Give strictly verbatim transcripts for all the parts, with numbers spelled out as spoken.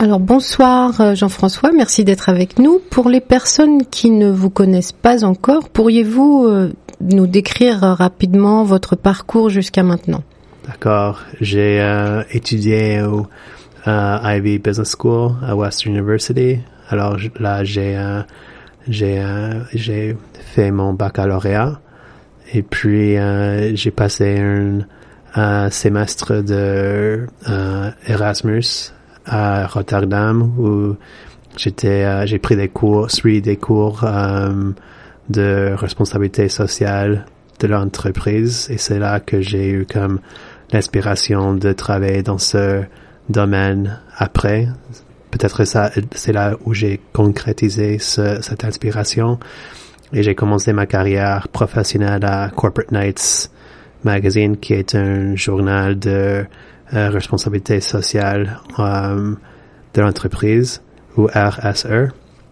Alors bonsoir Jean-François, merci d'être avec nous. Pour les personnes qui ne vous connaissent pas encore, pourriez-vous euh, nous décrire rapidement votre parcours jusqu'à maintenant? D'accord. J'ai euh, étudié au euh, Ivy Business School à Western University. Alors là, j'ai euh, j'ai euh, j'ai fait mon baccalauréat et puis euh, j'ai passé un, un semestre de euh, Erasmus à Rotterdam où j'étais euh, j'ai pris des cours, suivi des cours euh, de responsabilité sociale de l'entreprise et c'est là que j'ai eu comme l'inspiration de travailler dans ce domaine après. Peut-être ça, c'est là où j'ai concrétisé ce, cette inspiration et j'ai commencé ma carrière professionnelle à Corporate Knights Magazine, qui est un journal de euh, responsabilité sociale euh, de l'entreprise, ou R S E.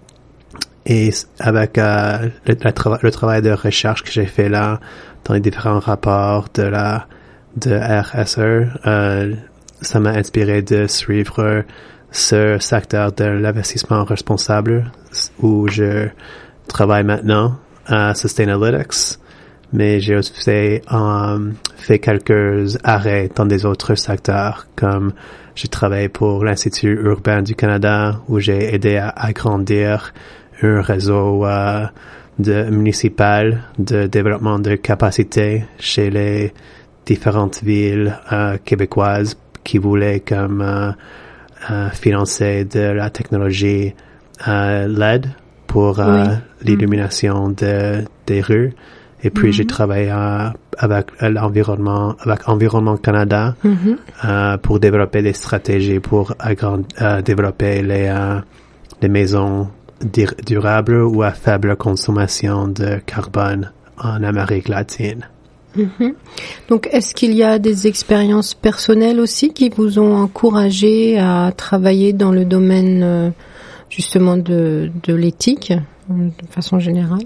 Et avec euh, le, le, tra- le travail de recherche que j'ai fait là, dans les différents rapports de la de R S E, euh, ça m'a inspiré de suivre ce secteur de l'investissement responsable où je travaille maintenant à Sustainalytics, mais j'ai aussi fait, um, fait quelques arrêts dans des autres secteurs, comme j'ai travaillé pour l'Institut urbain du Canada où j'ai aidé à agrandir un réseau uh, de municipal de développement de capacité chez les différentes villes uh, québécoises qui voulaient comme uh, Uh, financer de la technologie uh, L E D pour uh, oui. l'illumination de, des rues. Et puis, mm-hmm. j'ai travaillé uh, avec l'environnement, avec Environnement Canada mm-hmm. uh, pour développer des stratégies pour agrand- uh, développer les, uh, les maisons dur- durables ou à faible consommation de carbone en Amérique latine. Mmh. Donc, est-ce qu'il y a des expériences personnelles aussi qui vous ont encouragé à travailler dans le domaine euh, justement de, de l'éthique de façon générale?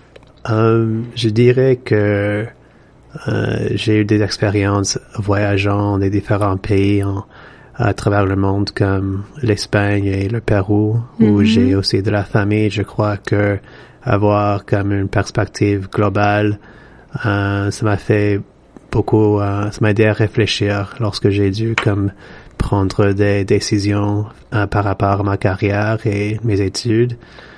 Euh, je dirais que euh, j'ai eu des expériences voyageant dans des différents pays en, à travers le monde comme l'Espagne et le Pérou mmh. où j'ai aussi de la famille. Je crois que avoir comme une perspective globale Uh, ça m'a fait beaucoup, uh, ça m'a aidé à réfléchir lorsque j'ai dû comme prendre des décisions uh, par rapport à ma carrière et mes études.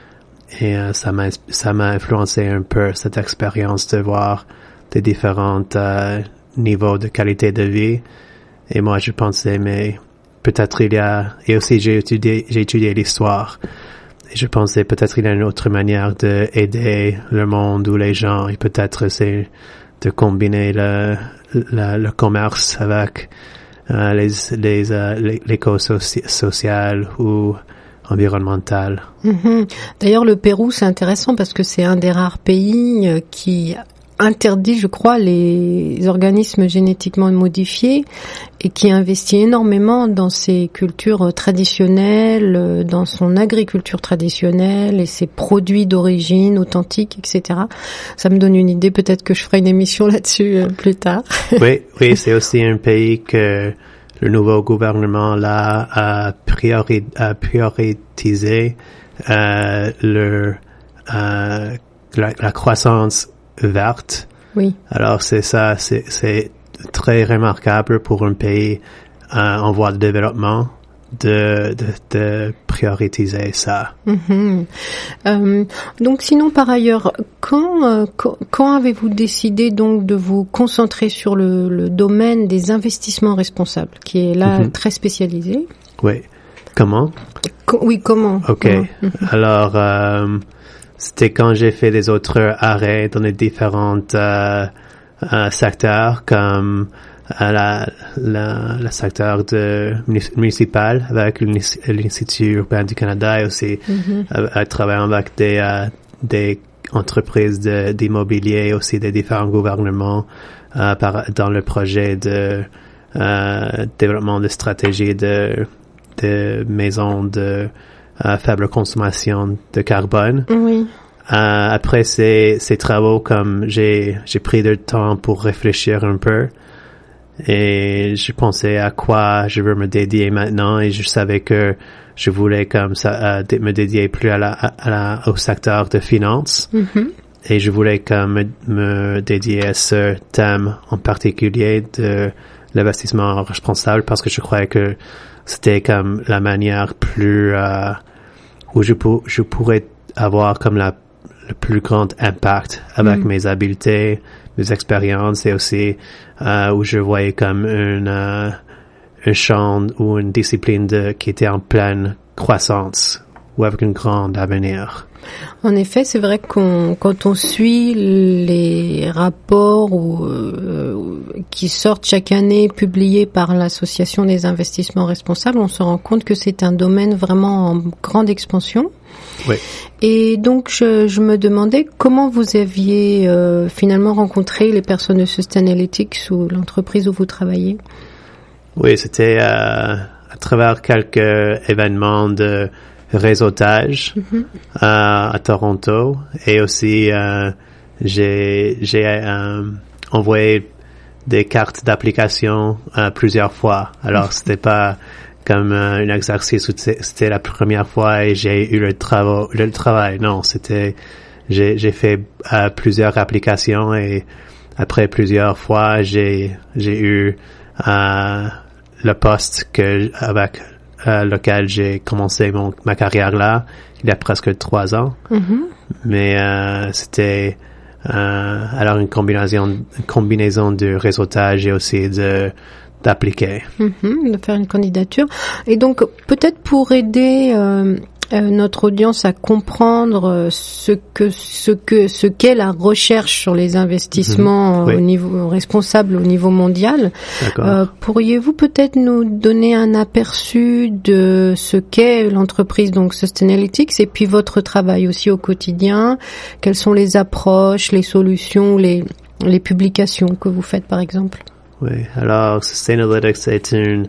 Et uh, ça m'a ça m'a influencé un peu cette expérience de voir des différents uh, niveaux de qualité de vie. Et moi, je pensais, mais peut-être il y a, et aussi j'ai étudié j'ai étudié l'histoire. Je pensais peut-être il y a une autre manière de aider le monde ou les gens et peut-être c'est de combiner le le, le commerce avec euh, les les euh, l'éco-social ou environnemental. Mm-hmm. D'ailleurs, le Pérou c'est intéressant parce que c'est un des rares pays qui interdit, je crois, les organismes génétiquement modifiés et qui investit énormément dans ses cultures traditionnelles, dans son agriculture traditionnelle et ses produits d'origine authentiques, et cetera. Ça me donne une idée, peut-être que je ferai une émission là-dessus euh, plus tard. Oui, oui, c'est aussi un pays que le nouveau gouvernement là a, priori, a prioritisé euh, le, euh, la, la croissance verte. Oui. Alors c'est ça, c'est c'est très remarquable pour un pays euh, en voie de développement de de, de prioriser ça. Mm-hmm. Euh, donc sinon par ailleurs, quand euh, quand, quand avez-vous décidé donc de vous concentrer sur le, le domaine des investissements responsables, qui est là mm-hmm. très spécialisé? Oui. Comment? Co- oui, comment? Ok. Comment? Mm-hmm. Alors. Euh, C'était quand j'ai fait des autres arrêts dans les différents euh, euh, secteurs, comme euh, la, la, le secteur de municipal avec l'Institut urbain du Canada et aussi mm-hmm. à, à travailler avec des, euh, des entreprises de, d'immobilier, aussi des différents gouvernements euh, par, dans le projet de euh, développement de stratégie de, de maisons de à faible consommation de carbone. Oui. Euh, après ces, ces travaux, comme j'ai, j'ai pris du temps pour réfléchir un peu Et je pensais à quoi je veux me dédier maintenant et je savais que je voulais comme ça euh, me dédier plus à la, à la au secteur de finance. Mm-hmm. Et je voulais comme me, me dédier à ce thème en particulier de l'investissement responsable parce que je croyais que c'était comme la manière plus euh, où je, pour, je pourrais avoir comme la le plus grand impact avec mm. mes habiletés, mes expériences et aussi euh, où je voyais comme une euh, un champ ou une discipline de, qui était en pleine croissance ou avec un grand avenir. En effet, c'est vrai qu'on, quand on suit les rapports ou, euh, qui sortent chaque année publiés par l'Association des investissements responsables, on se rend compte que c'est un domaine vraiment en grande expansion. Oui. Et donc, je, je me demandais comment vous aviez euh, finalement rencontré les personnes de Sustainalytics ou l'entreprise où vous travaillez. Oui, c'était euh, à travers quelques événements de réseautage mm-hmm. euh, à Toronto et aussi euh, j'ai j'ai euh, envoyé des cartes d'application euh, plusieurs fois. Alors c'était pas comme euh, un exercice où c'était la première fois et j'ai eu le travail le travail. Non, c'était j'ai j'ai fait euh, plusieurs applications et après plusieurs fois j'ai j'ai eu euh, le poste que avec Euh, lequel j'ai commencé mon, ma carrière là, il y a presque trois ans. Mm-hmm. Mais euh, c'était euh, alors une combinaison, une combinaison de réseautage et aussi de d'appliquer. Mm-hmm, de faire une candidature. Et donc, peut-être pour aider euh, euh, notre audience à comprendre ce que ce que ce qu'est la recherche sur les investissements mm-hmm. oui. au niveau responsable au niveau mondial, euh, pourriez-vous peut-être nous donner un aperçu de ce qu'est l'entreprise donc Sustainalytics et puis votre travail aussi au quotidien? Quelles sont les approches, les solutions, les les publications que vous faites par exemple? Oui, alors Sustainalytics est une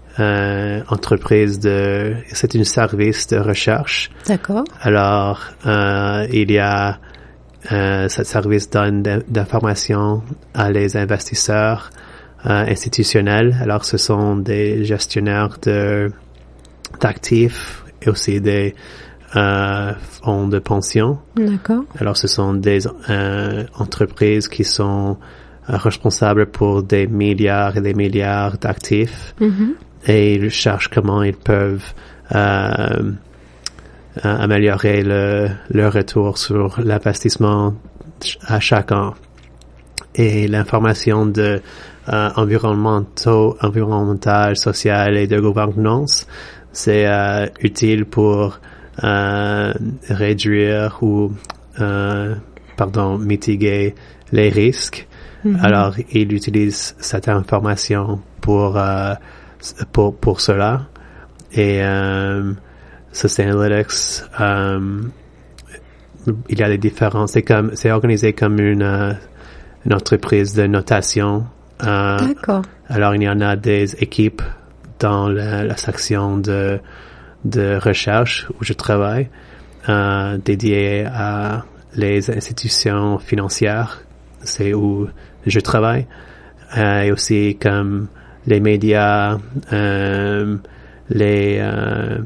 euh, entreprise de, c'est un service de recherche. D'accord. Alors euh, il y a euh, ce service donne d'informations à les investisseurs euh, institutionnels. Alors ce sont des gestionnaires de d'actifs et aussi des euh, fonds de pension. D'accord. Alors ce sont des euh, entreprises qui sont responsables pour des milliards et des milliards d'actifs mm-hmm. et ils cherchent comment ils peuvent euh, améliorer le, le retour sur l'investissement à chaque an. Et l'information de euh, environnementaux, environnementale, sociale et de gouvernance, c'est euh, utile pour euh, réduire ou euh, pardon mitiguer les risques. Mm-hmm. Alors, il utilise cette information pour euh, pour pour cela. Et euh, Sustainalytics, euh, il y a des différences. C'est comme c'est organisé comme une euh, une entreprise de notation. Euh, D'accord. Alors, il y en a des équipes dans la, la section de de recherche où je travaille, euh, dédiées à les institutions financières. C'est où je travaille, euh, et aussi comme les médias, euh, les euh,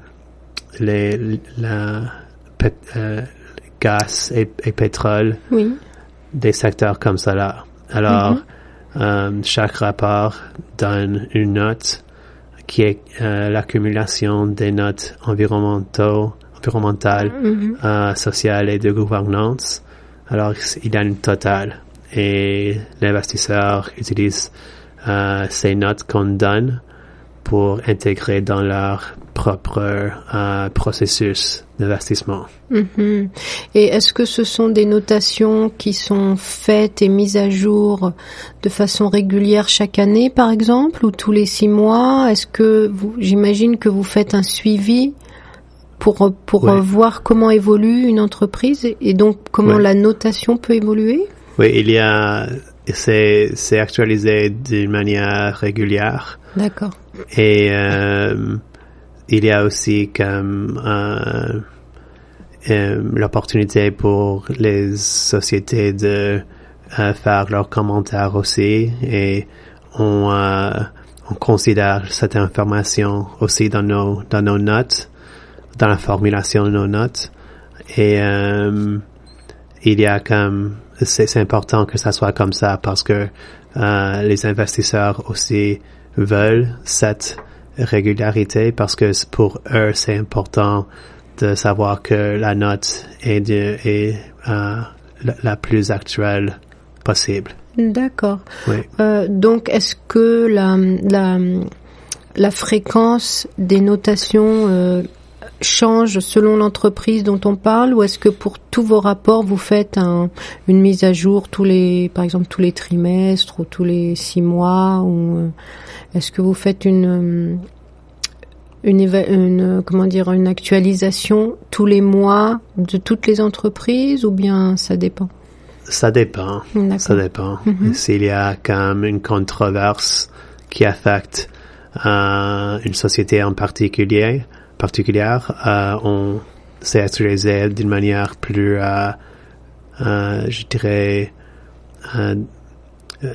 les la pét, euh, gaz et, et pétrole, oui. des secteurs comme ça là. Alors mm-hmm. euh, chaque rapport donne une note qui est euh, l'accumulation des notes environnementaux, environnementales, mm-hmm. euh, sociales et de gouvernance. Alors il y a une totale. Et l'investisseur utilise euh, ces notes qu'on donne pour intégrer dans leur propre euh, processus d'investissement. Mm-hmm. Et est-ce que ce sont des notations qui sont faites et mises à jour de façon régulière chaque année, par exemple, ou tous les six mois? Est-ce que vous, j'imagine que vous faites un suivi pour pour ouais. voir comment évolue une entreprise et donc comment ouais. la notation peut évoluer? Oui, il y a, c'est, c'est actualisé d'une manière régulière. D'accord. Et euh, il y a aussi comme euh, euh, l'opportunité pour les sociétés de euh, faire leurs commentaires aussi. Et on, euh, on considère cette information aussi dans nos, dans nos notes, dans la formulation de nos notes. Et, euh, il y a comme, c'est, c'est important que ça soit comme ça parce que, euh, les investisseurs aussi veulent cette régularité parce que pour eux, c'est important de savoir que la note est, de, est euh, la, la plus actuelle possible. D'accord. Oui. Euh, donc, est-ce que la, la, la fréquence des notations euh, change selon l'entreprise dont on parle, ou est-ce que pour tous vos rapports, vous faites un, une mise à jour tous les, par exemple, tous les trimestres ou tous les six mois, ou est-ce que vous faites une, une, une comment dire, une actualisation tous les mois de toutes les entreprises, ou bien ça dépend? Ça dépend. D'accord. Ça dépend. Mm-hmm. S'il y a comme une controverse qui affecte euh, une société en particulier, particulière, euh, on s'est actualisé d'une manière plus, euh, euh, je dirais, euh, euh,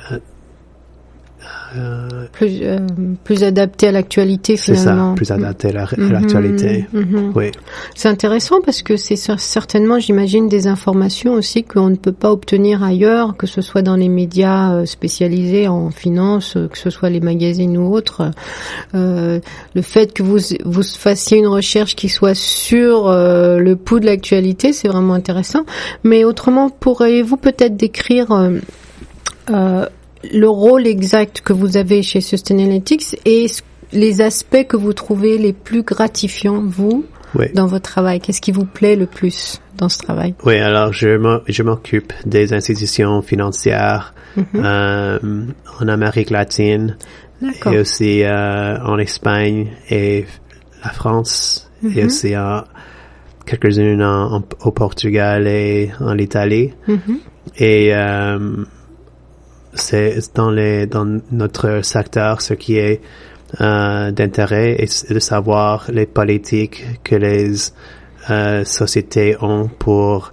euh, plus, euh, plus adapté à l'actualité finalement. C'est ça, plus adapté à, la, à l'actualité. Mmh, mmh. Oui. C'est intéressant parce que c'est certainement, j'imagine, des informations aussi qu'on ne peut pas obtenir ailleurs, que ce soit dans les médias spécialisés en finance, que ce soit les magazines ou autres. Euh, le fait que vous vous fassiez une recherche qui soit sur euh, le pouls de l'actualité, c'est vraiment intéressant. Mais autrement, pourriez-vous peut-être décrire euh, euh, le rôle exact que vous avez chez Sustainalytics et les aspects que vous trouvez les plus gratifiants, vous, oui. dans votre travail? Qu'est-ce qui vous plaît le plus dans ce travail? Oui, alors je m'occupe des institutions financières mm-hmm. euh, en Amérique latine et aussi euh, en Espagne et la France mm-hmm. et aussi en, quelques-unes en, en, au Portugal et en Italie. Mm-hmm. Et euh, c'est dans les dans notre secteur ce qui est euh, d'intérêt est de savoir les politiques que les euh, sociétés ont pour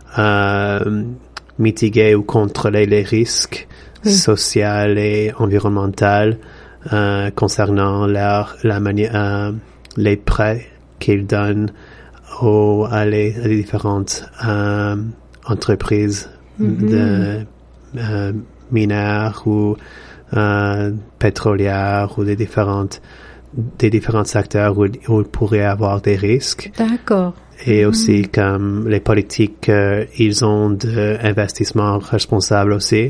euh, mitiguer ou contrôler les risques oui. sociaux et environnementaux euh, concernant leur la manière euh, les prêts qu'ils donnent aux à les, à les différentes euh, entreprises mm-hmm. de euh, minières ou euh, pétrolières ou des différentes des différents secteurs où, où il pourrait avoir des risques. D'accord. Et mmh. aussi comme les politiques euh, ils ont d'investissement responsable aussi.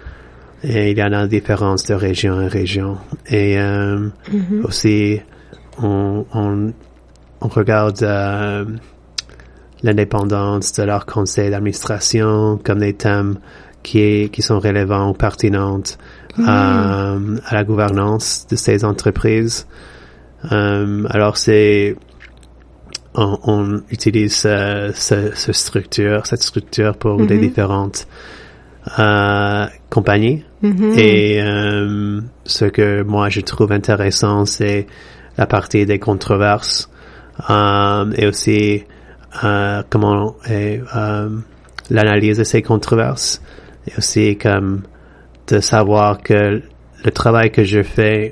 Et il y en a différences de région en région. Et euh, mmh. aussi on on on regarde euh, l'indépendance de leur conseil d'administration comme des thèmes qui, qui sont relevants ou pertinentes mmh. à, à la gouvernance de ces entreprises. Euh, alors c'est, on, on utilise euh, ce, ce structure, cette structure pour mmh. des différentes euh, compagnies. Mmh. Et euh, ce que moi je trouve intéressant, c'est la partie des controverses euh, et aussi euh, comment et, euh, l'analyse de ces controverses. Et aussi comme de savoir que le travail que je fais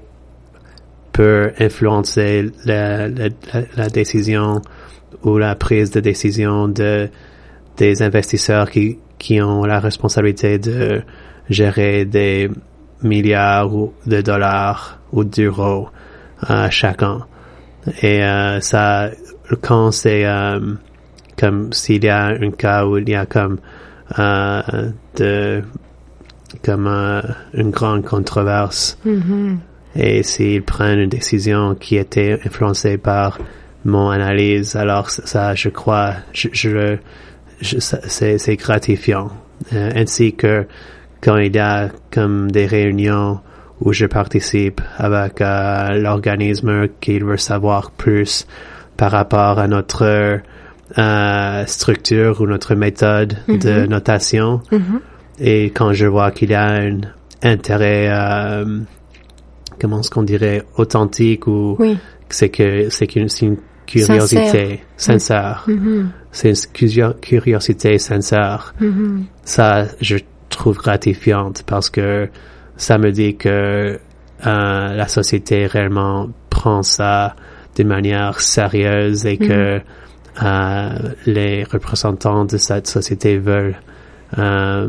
peut influencer la, la, la décision ou la prise de décision de des investisseurs qui qui ont la responsabilité de gérer des milliards de dollars ou d'euros euh, chaque an. Et euh, ça, quand c'est euh, comme s'il y a un cas où il y a comme euh, de comme euh, une grande controverse mm-hmm. et s'ils prennent une décision qui était influencée par mon analyse, alors ça je crois je, je, je ça, c'est c'est gratifiant euh, ainsi que quand il y a comme des réunions où je participe avec euh, l'organisme qui veut savoir plus par rapport à notre Euh, structure ou notre méthode mm-hmm. de notation mm-hmm. et quand je vois qu'il y a un intérêt euh, comment est-ce qu'on dirait authentique ou oui. c'est que c'est qu'une c'est une curiosité sincère, sincère. Mm-hmm. c'est une curiosité sincère mm-hmm. ça je trouve gratifiante parce que ça me dit que euh, la société réellement prend ça d'une manière sérieuse et que mm-hmm. euh, les représentants de cette société veulent euh,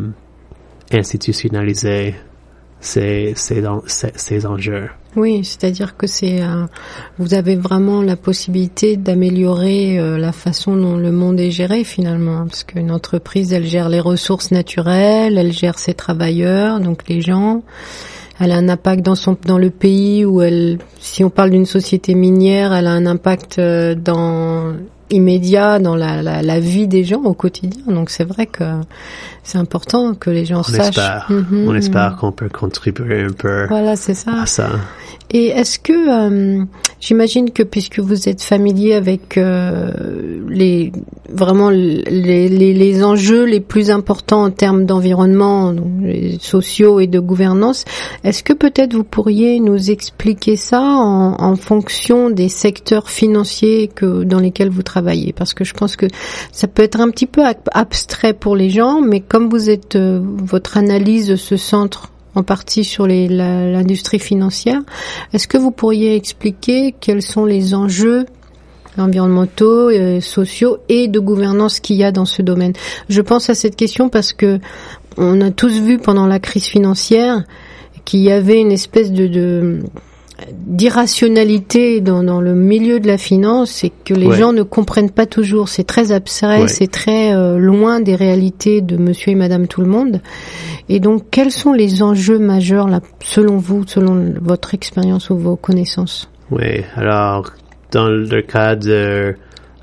institutionnaliser ces, ces, ces, ces enjeux. Oui, c'est-à-dire que c'est, euh, vous avez vraiment la possibilité d'améliorer euh, la façon dont le monde est géré finalement, parce qu'une entreprise, elle gère les ressources naturelles, elle gère ses travailleurs, donc les gens. Elle a un impact dans son dans le pays où elle, si on parle d'une société minière, elle a un impact euh, dans immédiat dans la, la la vie des gens au quotidien. Donc c'est vrai que c'est important que les gens on sachent. Espère, mm-hmm. On espère qu'on peut contribuer un peu. Voilà, c'est ça. À ça. Et est-ce que, euh, j'imagine que puisque vous êtes familier avec euh, les vraiment les, les, les enjeux les plus importants en termes d'environnement, donc les sociaux et de gouvernance, est-ce que peut-être vous pourriez nous expliquer ça en, en fonction des secteurs financiers que dans lesquels vous travaillez? Parce que je pense que ça peut être un petit peu abstrait pour les gens, mais comme vous êtes, euh, votre analyse se centre en partie sur les, la, l'industrie financière. Est-ce que vous pourriez expliquer quels sont les enjeux environnementaux, euh, sociaux et de gouvernance qu'il y a dans ce domaine? Je pense à cette question parce que on a tous vu pendant la crise financière qu'il y avait une espèce de, de d'irrationalité dans, dans le milieu de la finance et que les ouais. gens ne comprennent pas toujours. C'est très abstrait, ouais. c'est très euh, loin des réalités de monsieur et madame tout le monde. Et donc, quels sont les enjeux majeurs, là, selon vous, selon votre expérience ou vos connaissances? Oui, alors, dans le cas de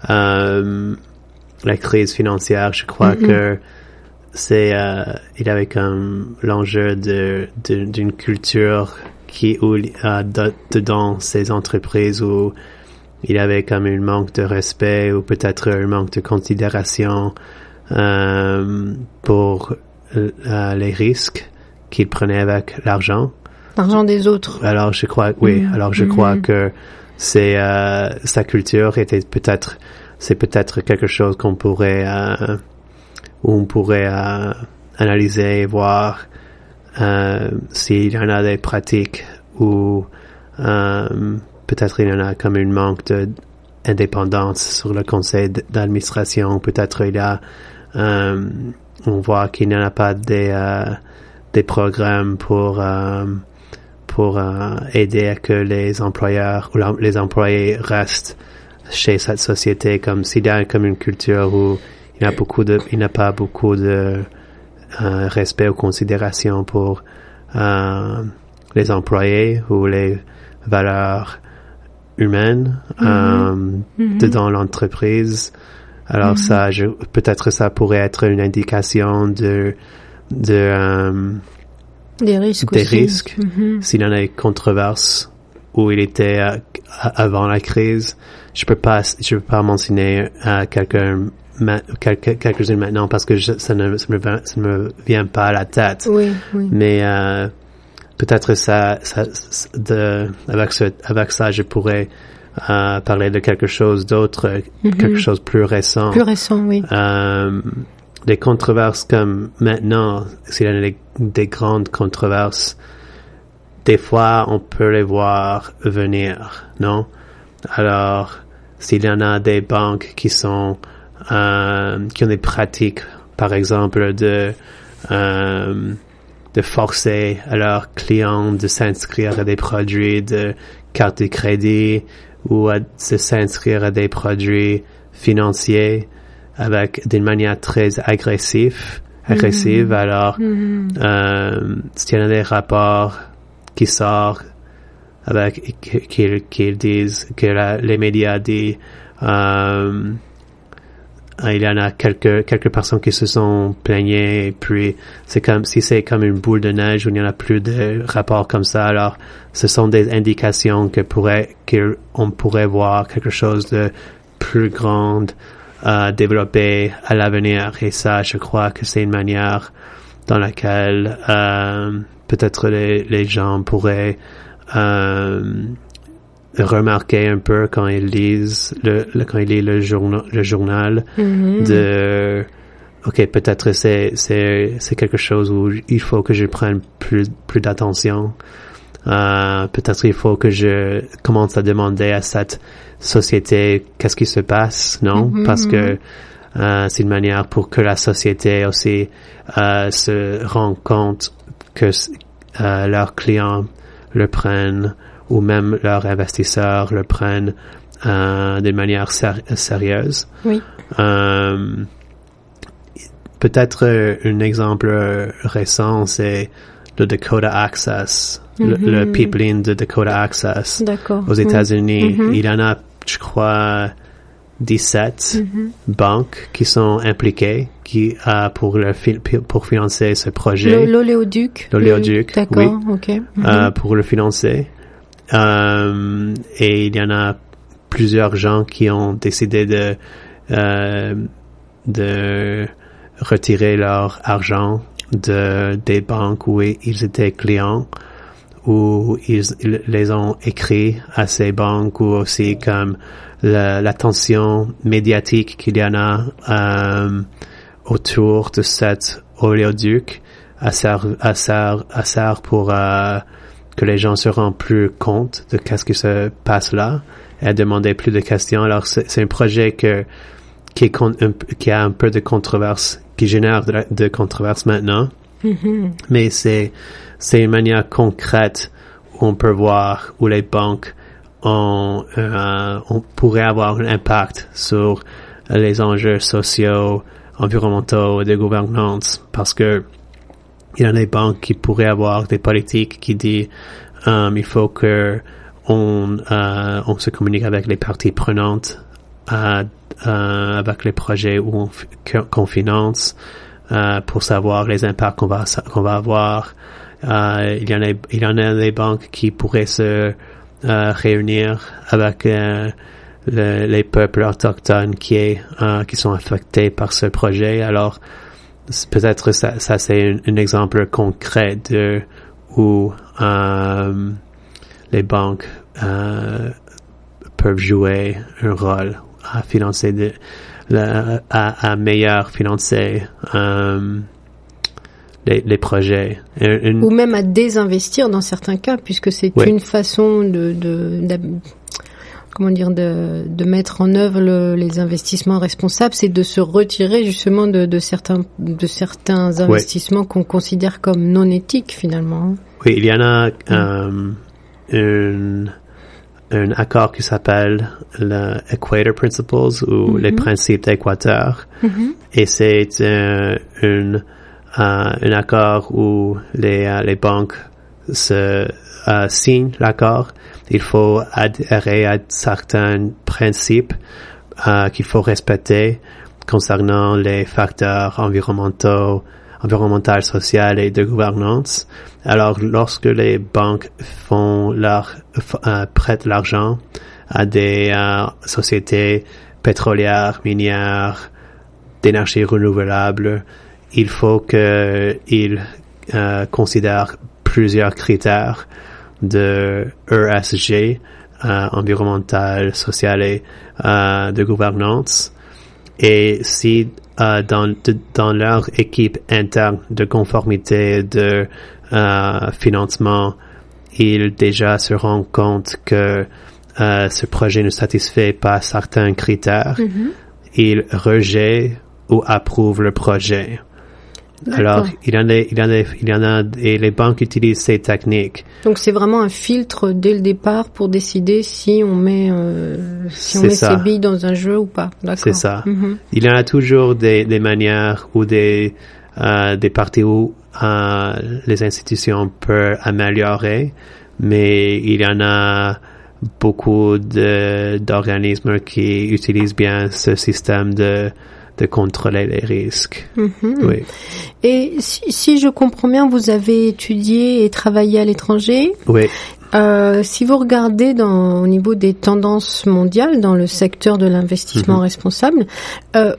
euh, la crise financière, je crois mm-hmm. que c'est, euh, il y avait comme l'enjeu de, de, d'une culture qui, où, euh, dedans ces entreprises où il y avait comme un manque de respect ou peut-être un manque de considération euh, pour euh, les risques qu'ils prenaient avec l'argent. L'argent des autres. Alors je crois, oui, mmh. alors je mmh. crois que c'est euh, sa culture était peut-être, c'est peut-être quelque chose qu'on pourrait, euh, où on pourrait euh, analyser et voir euh, s'il y en a des pratiques où euh, peut-être il y en a comme un manque d'indépendance sur le conseil d'administration, peut-être il y a euh, on voit qu'il n'y en a pas des euh, des programmes pour euh, pour euh, aider à que les employeurs ou les employés restent chez cette société, comme s'il y a comme une culture où il y a beaucoup de il n'y a pas beaucoup de euh, respect ou considération pour euh, les employés ou les valeurs humaines mm-hmm. euh, mm-hmm. dedans l'entreprise. Alors mm-hmm. ça, je, peut-être ça pourrait être une indication de de euh, des risques des aussi. risques mm-hmm. s'il y en a une controverse où il était euh, avant la crise. Je peux pas je peux pas mentionner euh, quelqu'un quelques quelques-unes maintenant parce que je, ça ne ça me ça ne me vient pas à la tête. Oui, oui. Mais euh, peut-être ça, ça de avec ce avec ça je pourrais euh, parler de quelque chose d'autre, mm-hmm. quelque chose de plus récent. Plus récent, oui. Euh, des controverses comme maintenant, s'il y a des, des grandes controverses, des fois on peut les voir venir, non? Alors, s'il y en a des banques qui sont euh, qui ont des pratiques, par exemple, de euh, de forcer à leurs clients de s'inscrire à des produits de carte de crédit ou à, de s'inscrire à des produits financiers avec d'une manière très agressive, agressive. Mm-hmm. Alors, mm-hmm. Euh, s'il y en a des rapports qui sortent avec qu'ils qu'ils disent que la, les médias disent euh, il y en a quelques quelques personnes qui se sont plaignées et puis c'est comme si c'est comme une boule de neige où il n'y en a plus de rapports comme ça. Alors ce sont des indications que pourrait qu'on pourrait voir quelque chose de plus grand euh, développé à l'avenir, et ça je crois que c'est une manière dans laquelle euh, peut-être les les gens pourraient euh, remarquer un peu quand ils lisent le, le quand ils lisent le journal le journal mm-hmm. de ok, peut-être c'est c'est c'est quelque chose où il faut que je prenne plus plus d'attention. Euh, peut-être il faut que je commence à demander à cette société qu'est-ce qui se passe, non? Mm-hmm. Parce que euh, c'est une manière pour que la société aussi euh, se rende compte que euh, leurs clients le prennent ou même leurs investisseurs le prennent euh, d'une manière ser- sérieuse. Oui. Euh, peut-être euh, un exemple récent, c'est le Dakota Access. Le, mm-hmm. le pipeline de Dakota Access D'accord. aux États-Unis. Mm-hmm. Il y en a, je crois, dix-sept mm-hmm. banques qui sont impliquées qui uh, pour le pour financer ce projet. L'oléoduc. L'oléoduc. D'accord. Oui. Ok. Mm-hmm. Uh, pour le financer. Um, et il y en a plusieurs gens qui ont décidé de uh, de retirer leur argent de des banques où ils étaient clients, où ils, ils les ont écrits à ces banques, ou aussi comme la, l'attention médiatique qu'il y en a euh, autour de cet oléoduc à sert, à sert, à sert pour euh, que les gens se rendent plus compte de qu'est-ce qui se passe là et à demander plus de questions. Alors c'est, c'est un projet que qui, est con, un, qui a un peu de controverse, qui génère de, de controverse maintenant. Mm-hmm. Mais c'est c'est une manière concrète où on peut voir où les banques ont euh, on pourrait avoir un impact sur les enjeux sociaux, environnementaux et de gouvernance, parce que il y a des banques qui pourraient avoir des politiques qui disent um, il faut que on euh, on se communique avec les parties prenantes euh, euh, avec les projets où on, qu'on finance. Euh, pour savoir les impacts qu'on va qu'on va avoir. Euh, il y en a il y en a des banques qui pourraient se euh, réunir avec euh, le, les peuples autochtones qui est euh, qui sont affectés par ce projet. Alors peut-être ça ça c'est un, un exemple concret de où euh, les banques euh, peuvent jouer un rôle à financer de Le, à, à meilleur financer euh, les, les projets. Une, Ou même à désinvestir dans certains cas, puisque c'est oui. une façon de, de, de comment dire de, de mettre en œuvre le, les investissements responsables, c'est de se retirer justement de, de certains de certains investissements oui. qu'on considère comme non éthiques finalement. Oui, il y en a euh, une un accord qui s'appelle le Equator Principles ou mm-hmm. les principes d'Équateur. Mm-hmm. Et c'est euh, un, euh, un accord où les, euh, les banques se euh, signent l'accord. Il faut adhérer à certains principes euh, qu'il faut respecter concernant les facteurs environnementaux, environnementaux, sociaux et de gouvernance. Alors, lorsque les banques font leur, euh, prêtent l'argent à des euh, sociétés pétrolières, minières, d'énergie renouvelable, il faut qu'ils euh, considèrent plusieurs critères de E S G, euh, environnemental, social et euh, de gouvernance. Et si euh, dans, de, dans leur équipe interne de conformité de euh, financement, ils déjà se rendent compte que euh, ce projet ne satisfait pas certains critères, mm-hmm. ils rejettent ou approuvent le projet. D'accord. Alors, il y en a, il y en a, il y en a, et les banques utilisent ces techniques. Donc, c'est vraiment un filtre dès le départ pour décider si on met, euh, si on c'est met ça. ses billes dans un jeu ou pas. D'accord. C'est ça. Mm-hmm. Il y en a toujours des, des manières ou des, euh, des parties où euh, les institutions peuvent améliorer, mais il y en a beaucoup de, d'organismes qui utilisent bien ce système de, de contrôler les risques. Mm-hmm. Oui. Et si, si je comprends bien, vous avez étudié et travaillé à l'étranger. Oui. Euh, si vous regardez dans, au niveau des tendances mondiales dans le secteur de l'investissement mm-hmm. responsable, euh,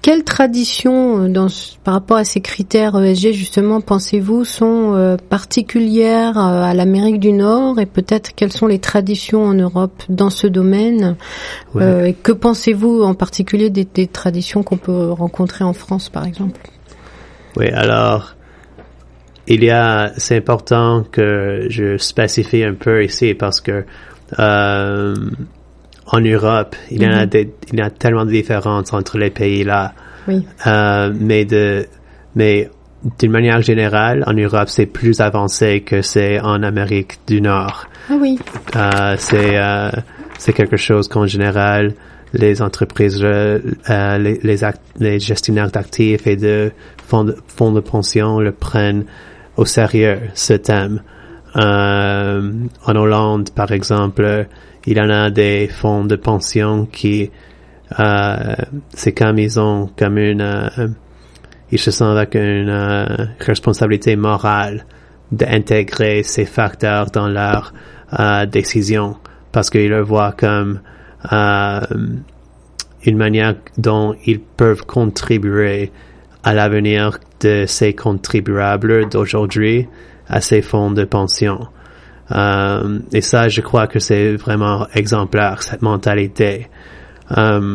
quelles traditions, dans, par rapport à ces critères E S G, justement, pensez-vous, sont euh, particulières euh, à l'Amérique du Nord et peut-être quelles sont les traditions en Europe dans ce domaine? Ouais. euh, et que pensez-vous en particulier des, des traditions qu'on peut rencontrer en France, par exemple? Oui, alors, il y a, c'est important que je spécifie un peu ici parce que euh, en Europe, il y en a des, il y a tellement de différences entre les pays là. Oui. Euh, mais de, mais d'une manière générale, en Europe, c'est plus avancé que c'est en Amérique du Nord. Ah oui. Euh, c'est, euh, c'est quelque chose qu'en général, les entreprises, euh, les, les, act, les gestionnaires d'actifs et de fonds de, fonds de pension le prennent au sérieux, ce thème. Euh, en Hollande, par exemple, il y en a des fonds de pension qui, euh, c'est comme ils ont comme une, euh, ils se sentent avec une euh, responsabilité morale d'intégrer ces facteurs dans leurs euh, décisions parce qu'ils le voient comme euh, une manière dont ils peuvent contribuer à l'avenir de ces contribuables d'aujourd'hui à ces fonds de pension. Euh, et ça, je crois que c'est vraiment exemplaire, cette mentalité. Euh,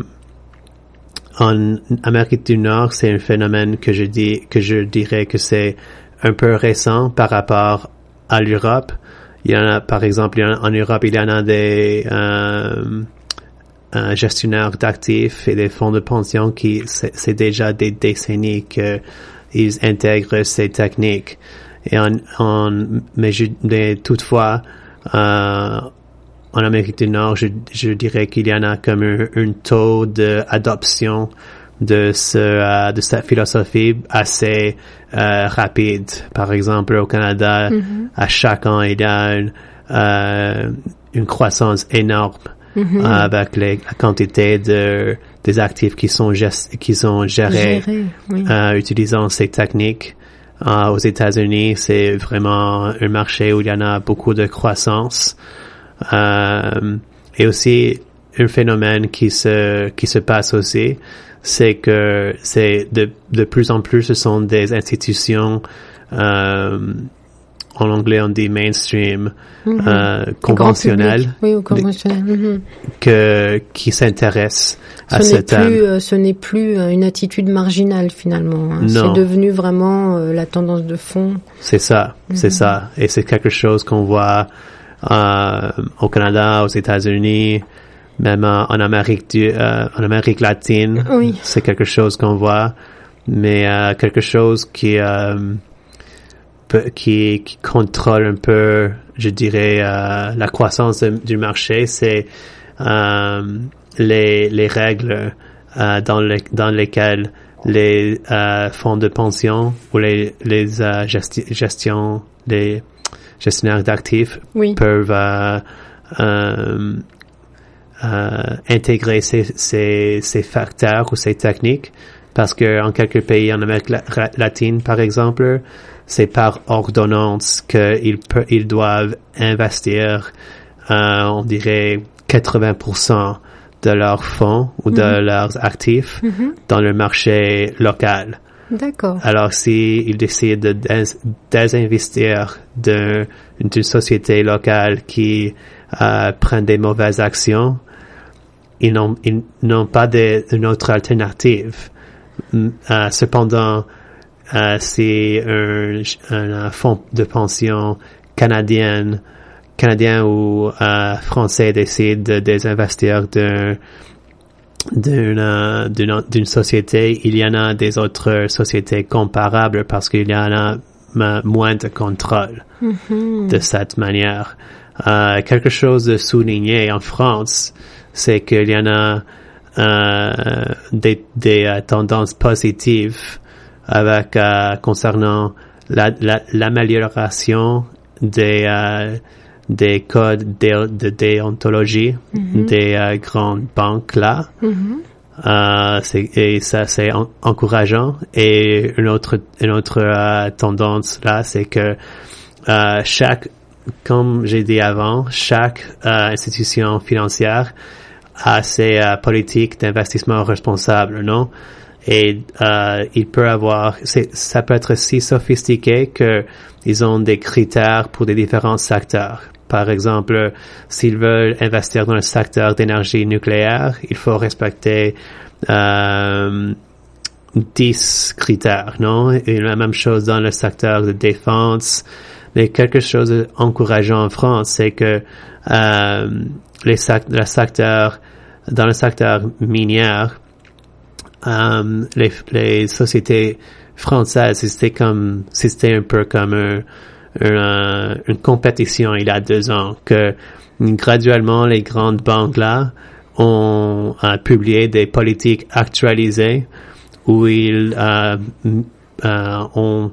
en Amérique du Nord, c'est un phénomène que je dis, que je dirais que c'est un peu récent par rapport à l'Europe. Il y en a, par exemple, il y en a, en Europe, il y en a des euh, euh, gestionnaires d'actifs et des fonds de pension qui, c'est, c'est déjà des décennies que ils intègrent ces techniques. Et en, en, mais, je, mais toutefois, euh, en Amérique du Nord, je, je dirais qu'il y en a comme un, un taux d'adoption de ce, euh, de cette philosophie assez euh, rapide. Par exemple, au Canada, mm-hmm. à chaque an, il y a une, euh, une croissance énorme mm-hmm. euh, avec les, la quantité de des actifs qui sont gest, qui sont gérés, Géré, oui. euh, utilisant ces techniques. Uh, aux États-Unis, c'est vraiment un marché où il y en a beaucoup de croissance. Euh, et aussi, un phénomène qui se, qui se passe aussi, c'est que c'est de, de plus en plus, ce sont des institutions, euh, en anglais on dit mainstream, mm-hmm. euh, conventionnelles, oui, ou conventionnelles, mm-hmm. que, qui s'intéressent à ce ce n'est thème. Plus, euh, ce n'est plus euh, une attitude marginale finalement. Hein. C'est devenu vraiment euh, la tendance de fond. C'est ça, mm-hmm. c'est ça. Et c'est quelque chose qu'on voit euh, au Canada, aux États-Unis, même euh, en Amérique du, euh, en Amérique latine. Oui. C'est quelque chose qu'on voit, mais euh, quelque chose qui euh, peut, qui qui contrôle un peu, je dirais, euh, la croissance de, du marché, c'est euh, les les règles euh, dans les dans lesquelles les euh, fonds de pension ou les les euh, gesti- gestions les gestionnaires d'actifs oui. peuvent euh, euh, euh, intégrer ces ces ces facteurs ou ces techniques parce que en quelques pays en Amérique latine par exemple c'est par ordonnance qu'ils pe- ils doivent investir euh, on dirait quatre-vingts pour cent de leurs fonds ou de mm-hmm. leurs actifs mm-hmm. dans le marché local. D'accord. Alors, s'ils décident de dés- désinvestir de, d'une société locale qui euh, prend des mauvaises actions, ils n'ont, ils n'ont pas de, une autre alternative. Euh, cependant, euh, si un, un, un fonds de pension canadien Canadien ou euh, Français décident de désinvestir d'un, d'une, d'une, d'une société, il y en a des autres sociétés comparables parce qu'il y en a m- moins de contrôle mm-hmm. de cette manière. Euh, quelque chose de souligné en France, c'est qu'il y en a euh, des, des euh, tendances positives avec euh, concernant la, la, l'amélioration des euh, des codes de, de déontologie mm-hmm. des euh, grandes banques là. Mm-hmm. Euh, c'est, et ça, c'est en, encourageant. Et une autre, une autre euh, tendance là, c'est que euh, chaque, comme j'ai dit avant, chaque euh, institution financière a ses euh, politiques d'investissement responsable, non? Et euh, il peut avoir, c'est, ça peut être si sophistiqué que ils ont des critères pour des différents secteurs. Par exemple, s'ils veulent investir dans le secteur d'énergie nucléaire, il faut respecter euh, dix critères, non? Et la même chose dans le secteur de défense. Mais quelque chose d'encourageant en France, c'est que euh, les sec- le secteur, dans le secteur minier, euh, les, les sociétés françaises, c'était comme, c'était un peu comme un, un, une compétition il y a deux ans, que graduellement les grandes banques là ont euh, publié des politiques actualisées où ils euh, euh, ont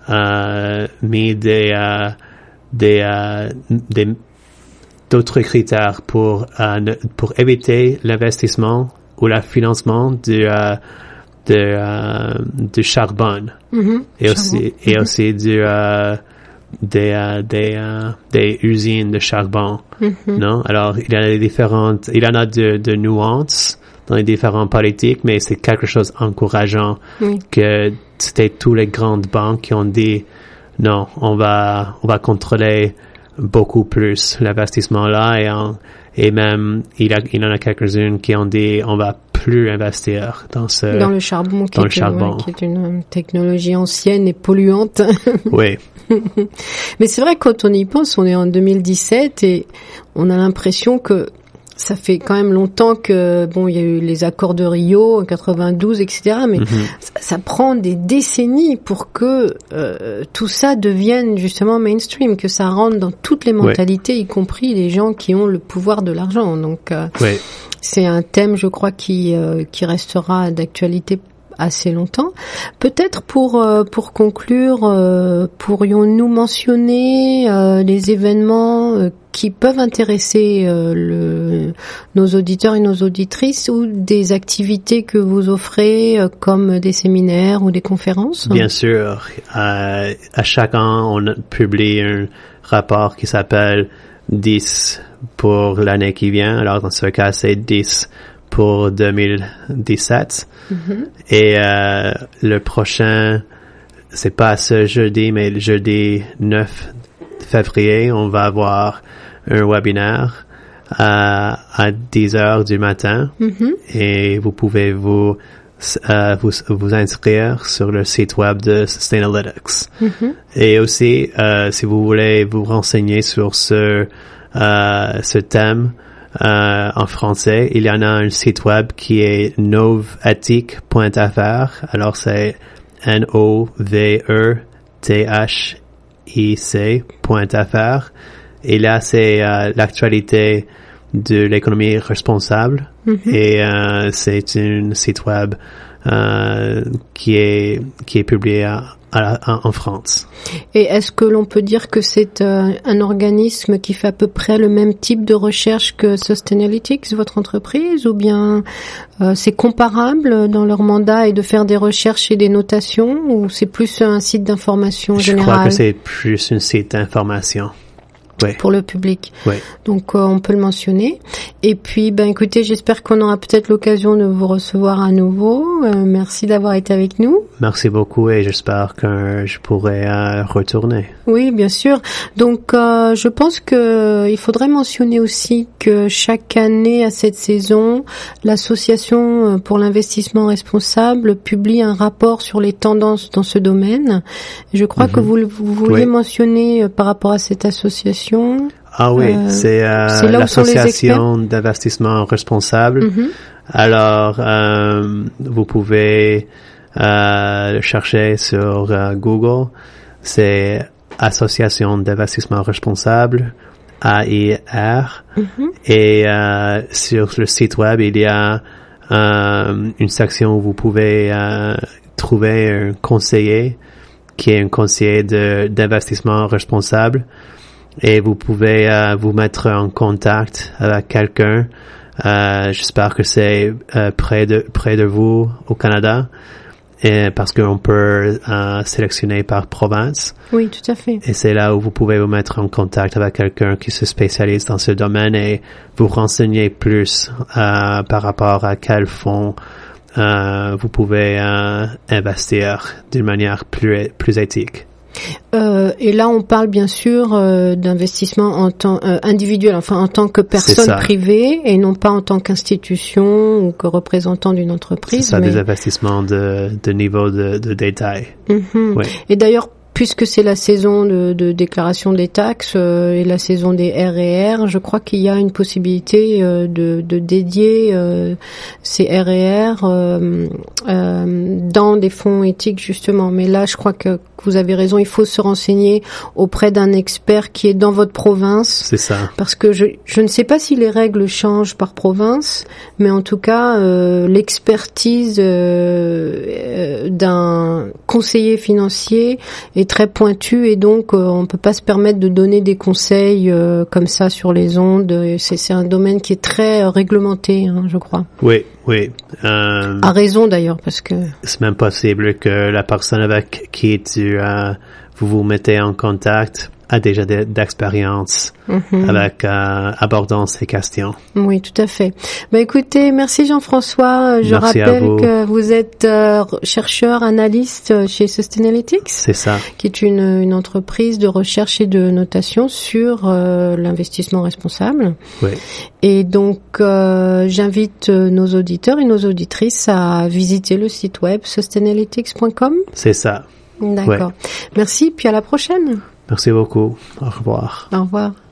euh, mis des euh, des euh, des d'autres critères pour euh, ne, pour éviter l'investissement ou le financement du euh, de euh, du charbon mm-hmm. et charbon. aussi mm-hmm. et aussi du euh, des euh, des euh, des usines de charbon mm-hmm. non alors il y a des différentes il y en a de, de nuances dans les différentes politiques, mais c'est quelque chose d'encourageant oui. que c'était toutes les grandes banques qui ont dit non, on va on va contrôler beaucoup plus l'investissement là et en, et même il, a, il y en a quelques-unes qui ont dit on va plus investir dans ce dans le charbon, qui, dans est, le charbon. Ouais, qui est une technologie ancienne et polluante. Oui. Mais c'est vrai que quand on y pense, on est en deux mille dix-sept et on a l'impression que ça fait quand même longtemps que bon, il y a eu les accords de Rio en quatre-vingt-douze, et cetera. Mais mm-hmm. ça, ça prend des décennies pour que euh, tout ça devienne justement mainstream, que ça rentre dans toutes les mentalités, ouais. y compris les gens qui ont le pouvoir de l'argent. Donc euh, ouais. c'est un thème, je crois, qui euh, qui restera d'actualité assez longtemps. Peut-être pour euh, pour conclure, euh, pourrions-nous mentionner euh, les événements euh, qui peuvent intéresser euh, le, nos auditeurs et nos auditrices ou des activités que vous offrez euh, comme des séminaires ou des conférences? Bien sûr. Euh, à chaque an, on publie un rapport qui s'appelle dix pour l'année qui vient. Alors, dans ce cas, c'est dix pour deux mille dix-sept. Mm-hmm. Et euh, le prochain, c'est pas ce jeudi, mais le jeudi neuf février, on va avoir un webinaire à, à dix heures du matin. Mm-hmm. Et vous pouvez vous, euh, vous vous inscrire sur le site web de Sustainalytics. Mm-hmm. Et aussi, euh, si vous voulez vous renseigner sur ce, euh, ce thème, Euh, en français, il y en a un site web qui est novethic point f r. Alors c'est N O V E T H I C point f r. Et là, c'est euh, l'actualité de l'économie responsable. Mm-hmm. Et euh, c'est un site web euh, qui est qui est publié à en France. Et est-ce que l'on peut dire que c'est euh, un organisme qui fait à peu près le même type de recherche que Sustainalytics, votre entreprise, ou bien euh, c'est comparable dans leur mandat et de faire des recherches et des notations, ou c'est plus un site d'information générale? Je crois que c'est plus un site d'information. Oui. Pour le public. Oui. Donc euh, on peut le mentionner. Et puis ben écoutez, j'espère qu'on aura peut-être l'occasion de vous recevoir à nouveau. Euh, merci d'avoir été avec nous. Merci beaucoup et j'espère que je pourrai euh, retourner. Oui, bien sûr. Donc euh, je pense que il faudrait mentionner aussi que chaque année à cette saison, l'association pour l'investissement responsable publie un rapport sur les tendances dans ce domaine. Je crois mm-hmm. que vous, vous vouliez oui. mentionner euh, par rapport à cette association. Ah oui, euh, c'est, euh, c'est l'association d'investissement responsable. Mm-hmm. Alors, euh, vous pouvez euh, le chercher sur euh, Google. C'est Association d'investissement responsable, A I R. Mm-hmm. Et euh, sur le site web, il y a euh, une section où vous pouvez euh, trouver un conseiller qui est un conseiller de, d'investissement responsable. Et vous pouvez euh, vous mettre en contact avec quelqu'un. Euh, j'espère que c'est euh, près de près de vous au Canada, et parce qu'on peut euh, sélectionner par province. Oui, tout à fait. Et c'est là où vous pouvez vous mettre en contact avec quelqu'un qui se spécialise dans ce domaine et vous renseigner plus euh, par rapport à quels fonds euh, vous pouvez euh, investir d'une manière plus, plus éthique. Euh, et là, on parle bien sûr euh, d'investissement en tant euh, individuel, enfin en tant que personne privée, et non pas en tant qu'institution ou que représentant d'une entreprise. C'est ça, mais... des investissements de, de niveau de, de détail. Mm-hmm. Oui. Et d'ailleurs, puisque c'est la saison de, de déclaration des taxes euh, et la saison des R et R, je crois qu'il y a une possibilité euh, de, de dédier euh, ces R et R euh, euh, dans des fonds éthiques justement. Mais là, je crois que vous avez raison, il faut se renseigner auprès d'un expert qui est dans votre province. C'est ça. Parce que je, je ne sais pas si les règles changent par province, mais en tout cas, euh, l'expertise euh, euh, d'un conseiller financier est très pointue et donc euh, on peut pas se permettre de donner des conseils euh, comme ça sur les ondes. C'est, c'est un domaine qui est très euh, réglementé, hein, je crois. Oui, oui. Euh, à raison d'ailleurs, parce que c'est même possible que la personne avec qui tu euh, vous vous mettez en contact a déjà de, d'expérience mm-hmm. avec euh, abordant ces questions. Oui, tout à fait. Ben écoutez, merci Jean-François. Je merci rappelle vous. que vous êtes euh, chercheur analyste chez Sustainalytics. C'est ça. Qui est une, une entreprise de recherche et de notation sur euh, l'investissement responsable. Oui. Et donc euh, j'invite nos auditeurs et nos auditrices à visiter le site web sustainalytics point com. C'est ça. D'accord. Ouais. Merci, puis à la prochaine. Merci beaucoup. Au revoir. Au revoir.